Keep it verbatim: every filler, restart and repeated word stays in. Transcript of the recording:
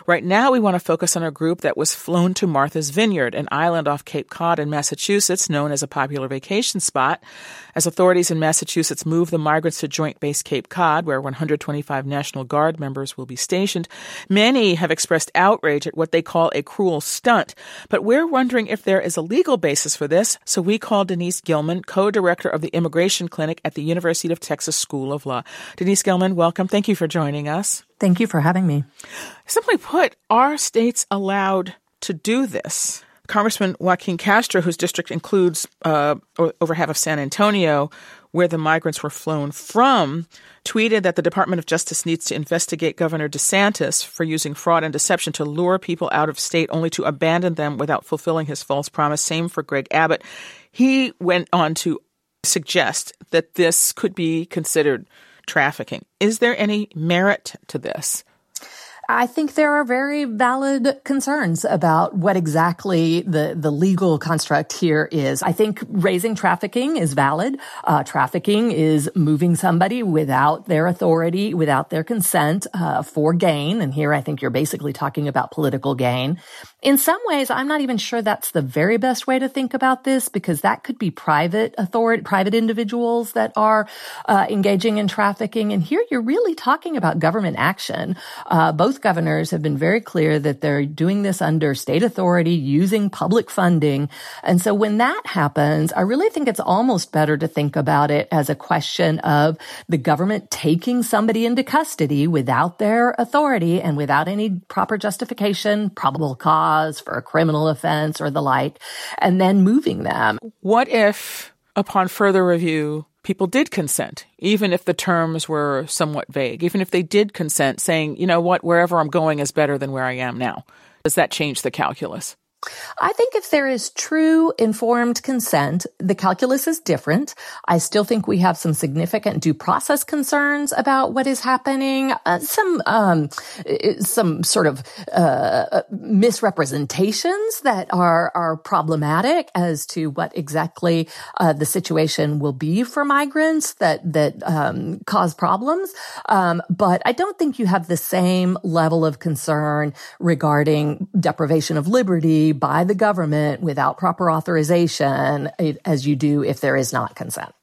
Right now, we want to focus on a group that was flown to Martha's Vineyard, an island off Cape Cod in Massachusetts, known as a popular vacation spot. As authorities in Massachusetts move the migrants to Joint Base Cape Cod, where one hundred twenty-five National Guard members will be stationed, many have expressed outrage at what they call a cruel stunt. But we're wondering if there is a legal basis for this, so we called Denise Gilman, co-director of the Immigration Clinic at the University of Texas School of Law. Denise Gilman, welcome. Thank you for joining us. Thank you for having me. Simply put, are states allowed to do this? Congressman Joaquin Castro, whose district includes uh, over half of San Antonio, where the migrants were flown from, tweeted that the Department of Justice needs to investigate Governor DeSantis for using fraud and deception to lure people out of state only to abandon them without fulfilling his false promise. Same for Greg Abbott. He went on to suggest that this could be considered trafficking. Is there any merit to this? I think there are very valid concerns about what exactly the, the legal construct here is. I think raising trafficking is valid. Uh, trafficking is moving somebody without their authority, without their consent, uh, for gain. And here I think you're basically talking about political gain. In some ways, I'm not even sure that's the very best way to think about this, because that could be private authority, private individuals that are uh, engaging in trafficking. And here you're really talking about government action. Uh, both governors have been very clear that they're doing this under state authority, using public funding. And so when that happens, I really think it's almost better to think about it as a question of the government taking somebody into custody without their authority and without any proper justification, probable cause for a criminal offense or the like, and then moving them. What if, upon further review, people did consent, even if the terms were somewhat vague, even if they did consent, saying, you know what, wherever I'm going is better than where I am now? Does that change the calculus? I think if there is true informed consent, the calculus is different. I still think we have some significant due process concerns about what is happening, uh, some um, some sort of uh, misrepresentations that are are problematic as to what exactly uh, the situation will be for migrants that that um, cause problems. Um, but I don't think you have the same level of concern regarding deprivation of liberty by the government without proper authorization as you do if there is not consent.